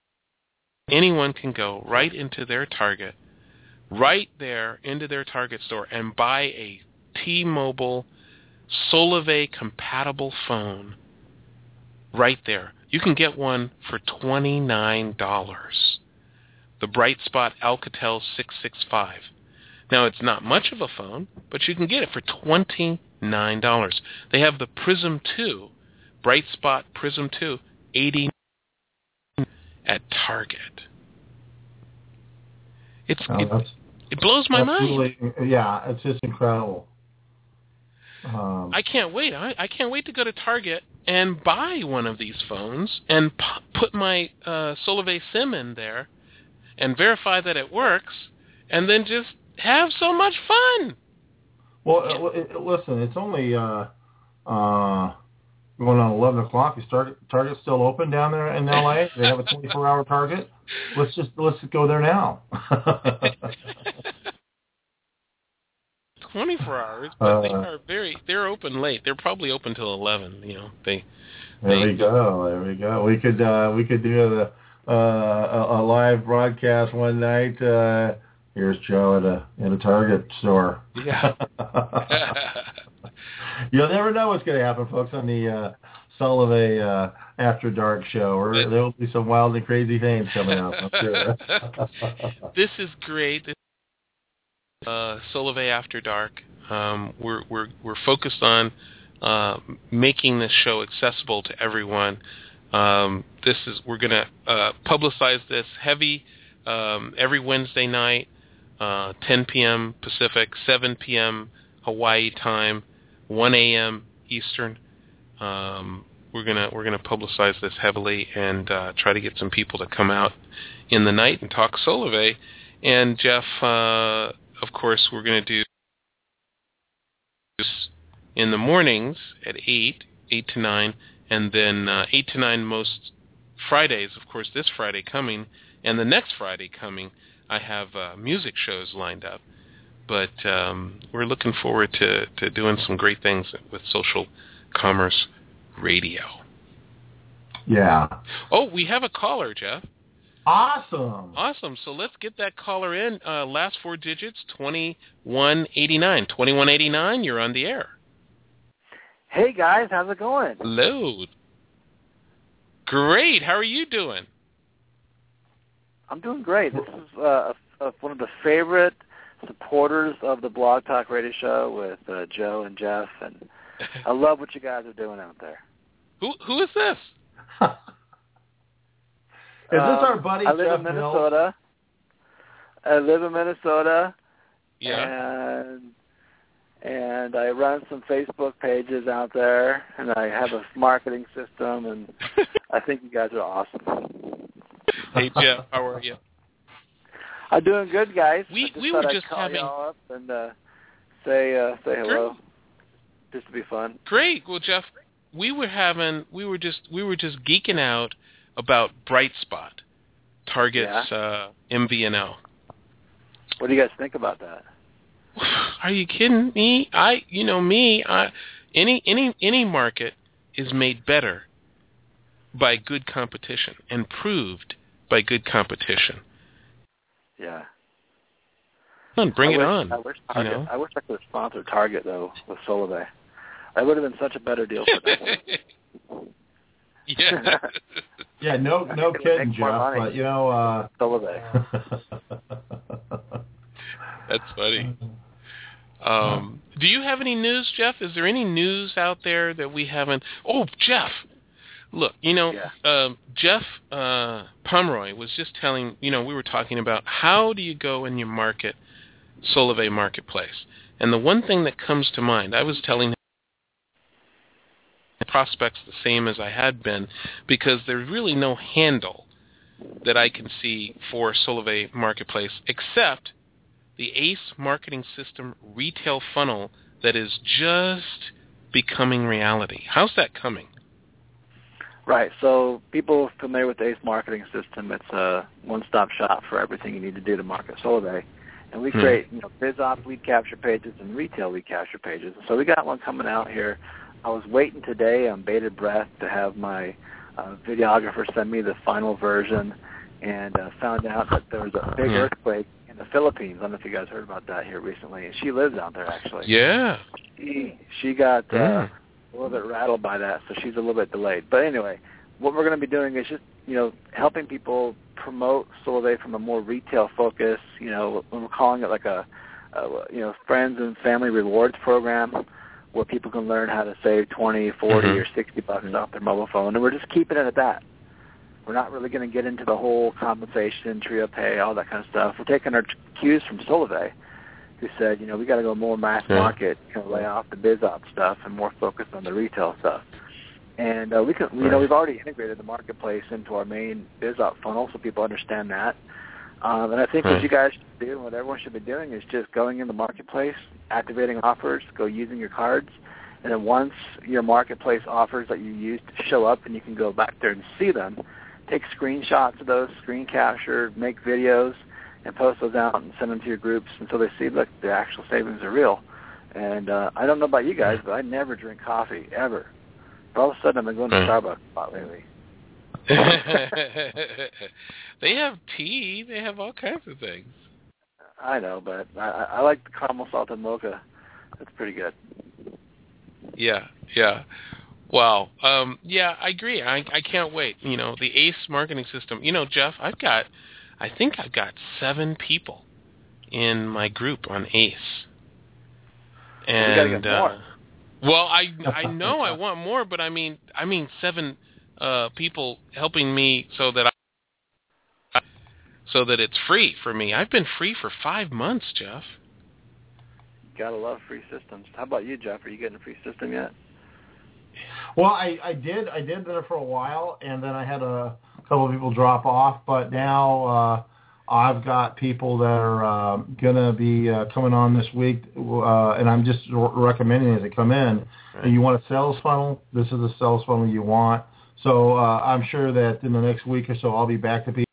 anyone can go right into their Target, right there into their Target store and buy a T-Mobile Solivay compatible phone. Right there. You can get one for twenty-nine dollars. The Brightspot Alcatel six sixty-five. Now, it's not much of a phone, but you can get it for twenty-nine dollars. They have the Prism two, Brightspot Prism two, eighty dollars at Target. It's oh, it, it blows my mind. Really, yeah, it's just incredible. Um, I can't wait. I, I can't wait to go to Target and buy one of these phones and p- put my uh, Solivay SIM in there and verify that it works, and then just have so much fun. Well, it, it, listen, it's only uh, uh, going on eleven o'clock. Is Target Target still open down there in L A? They have a twenty-four hour Target. Let's just let's go there now. twenty-four hours, but uh, they are very, they're open late. They're probably open till eleven, you know. They, there they, we go. There we go. We could, uh, we could do a, uh, a, a live broadcast one night. Uh, here's Joe at a, at a Target store. Yeah. You'll never know what's going to happen, folks, on the, uh, Solivay, uh, After Dark show. Or there'll be some wild and crazy things coming up, I'm sure. This is great. This Uh, Solivay After Dark. Um, we're we're we're focused on uh, making this show accessible to everyone. Um, this is we're going to uh, publicize this heavy um, every Wednesday night, uh, ten p.m. Pacific, seven p.m. Hawaii time, one a.m. Eastern. Um, we're gonna we're gonna publicize this heavily and uh, try to get some people to come out in the night and talk Solivay. And Jeff. Uh, Of course, we're going to do this in the mornings at eight, eight to nine, and then uh, eight to nine most Fridays. Of course, this Friday coming, and the next Friday coming, I have uh, music shows lined up. But um, we're looking forward to, to doing some great things with Social Commerce Radio. Yeah. Oh, we have a caller, Jeff. Awesome. Awesome. So let's get that caller in. Uh, last four digits, twenty-one eighty-nine. twenty-one eighty-nine, you're on the air. Hey, guys. How's it going? Hello. Great. How are you doing? I'm doing great. This is uh, a, a, one of the favorite supporters of the Blog Talk Radio Show with uh, Joe and Jeff, and I love what you guys are doing out there. Who Who is this? Is this um, our buddy I live Jeff in Minnesota. Mills? I live in Minnesota. Yeah. And and I run some Facebook pages out there, and I have a marketing system, and I think you guys are awesome. Hey, Jeff, how are you? I'm doing good, guys. We I just we thought were I'd just call having y'all up and uh, say uh, say hello, Great. just to be fun. Great. Well, Jeff, we were having, we were just, we were just geeking out about Bright Spot, Target's Yeah. uh, M V N O. What do you guys think about that? Are you kidding me? I, you know me, I, any any any market is made better by good competition, improved by good competition. Yeah. Come on, bring I it wish, on. I wish, you Target, know? I wish I could have sponsored Target, though, with Solvay. That would have been such a better deal for them. yeah. Yeah, no, no Make kidding, more Jeff. money. But you know, uh, Solvay. That's funny. Um, do you have any news, Jeff? Is there any news out there that we haven't? Oh, Jeff. Look, you know, Yeah. um, Jeff uh, Pomeroy was just telling, you know, we were talking about how do you go and you market Solvay Marketplace. And the one thing that comes to mind, I was telling him prospects the same as I had been, because there's really no handle that I can see for Solvay Marketplace except the ACE marketing system retail funnel that is just becoming reality. How's that coming? Right. So people familiar with the ACE marketing system, it's a one-stop shop for everything you need to do to market Solvay. And we create, you know, BizOps lead capture pages and retail lead capture pages. So we got one coming out here. I was waiting today on bated breath to have my uh, videographer send me the final version, and uh, found out that there was a big Yeah. earthquake in the Philippines. I don't know if you guys heard about that here recently. And she lives out there, actually. Yeah. She, she got uh, Yeah. a little bit rattled by that, so she's a little bit delayed. But anyway, what we're going to be doing is just, you know, helping people promote Solvay from a more retail focus. You know, we're calling it like a, a, you know, friends and family rewards program where people can learn how to save twenty, forty, Mhm. or sixty bucks off their mobile phone, and we're just keeping it at that. We're not really going to get into the whole compensation, trio pay, all that kind of stuff. We're taking our cues from Solvay, who said, you know, we got to go more mass Yeah. market, you know, lay off the BizOps stuff and more focused on the retail stuff. And uh, we can, you know, we've already integrated the marketplace into our main BizOps funnel, so people understand that. Um, and I think Right. what you guys should do, and what everyone should be doing, is just going in the marketplace, activating offers, go using your cards, and then once your marketplace offers that you used show up and you can go back there and see them, take screenshots of those, screen capture, make videos, and post those out and send them to your groups until they see, look, the actual savings are real. And uh, I don't know about you guys, but I never drink coffee, ever. But all of a sudden I've been going to Right. Starbucks a lot lately. They have tea. They have all kinds of things. I know, but I, I like the caramel salted mocha. That's pretty good. Yeah, yeah. Wow. Um, yeah, I agree. I, I can't wait. You know, the ACE marketing system. You know, Jeff, I've got, I think I've got seven people in my group on ACE. And, we gotta get more. Uh, well, I I know I want more, but I mean, I mean seven uh, people helping me so that I, so that it's free for me. I've been free for five months, Jeff. Gotta love free systems. How about you, Jeff? Are you getting a free system yet? well, I, I did, I did there for a while, and then I had a couple of people drop off. But now uh, I've got people that are uh, gonna be uh, coming on this week, uh, and I'm just r- recommending as they come in. Right. And you want a sales funnel? This is the sales funnel you want. So uh, I'm sure that in the next week or so, I'll be back to be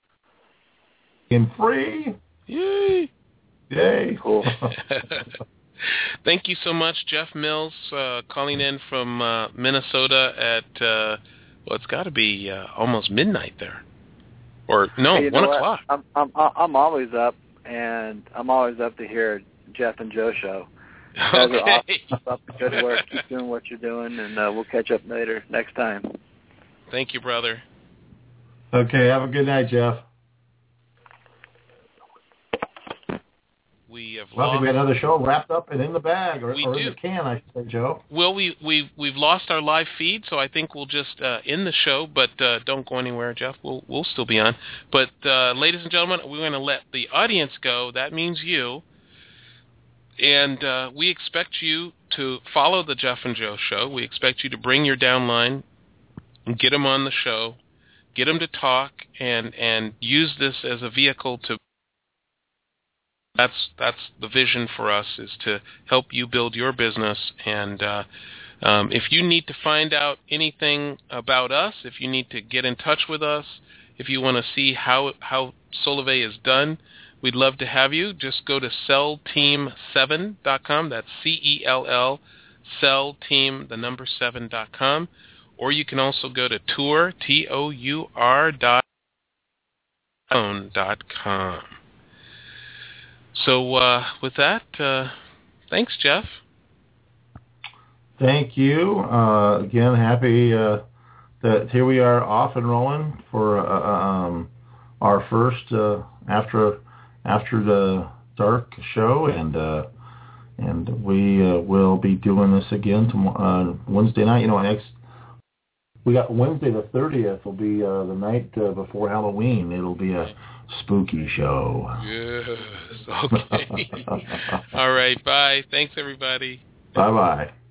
in free. Yay! Yay! Cool. Thank you so much, Jeff Mills, uh, calling in from uh, Minnesota at, uh, well, it's got to be uh, almost midnight there. Or, no, Hey, you one know what? o'clock. I'm, I'm I'm always up, and I'm always up to hear Jeff and Joe show. You guys are awesome. Okay. Keep up the good work. Keep doing what you're doing, and uh, we'll catch up later next time. Thank you, brother. Okay, have a good night, Jeff. We have Well, I lost. think we had another show wrapped up and in the bag, or, We or in do. the can, I should say, Joe. Well, we, we've, we've lost our live feed, so I think we'll just uh, end the show, but uh, don't go anywhere, Jeff. We'll, we'll still be on. But, uh, ladies and gentlemen, we're going to let the audience go. That means you. And uh, we expect you to follow the Jeff and Joe show. We expect you to bring your downline and get them on the show, get them to talk, and, and use this as a vehicle to That's that's the vision for us, is to help you build your business and uh, Um, if you need to find out anything about us, if you need to get in touch with us, if you want to see how how Solevay is done, we'd love to have you. Just go to cell team seven dot com. That's C E L L, cellteam, the number seven dot com. Or you can also go to tour, T O U R dot dot com. So uh, with that, uh, thanks, Jeff. Thank you. Uh, again, happy uh, that here we are off and rolling for uh, um, our first uh, after after the dark show, and uh, and we uh, will be doing this again tomorrow, uh, Wednesday night. You know, next we got Wednesday the thirtieth will be uh, the night uh, before Halloween. It'll be a spooky show. Yes. Okay. All right. Bye. Thanks, everybody. Bye bye.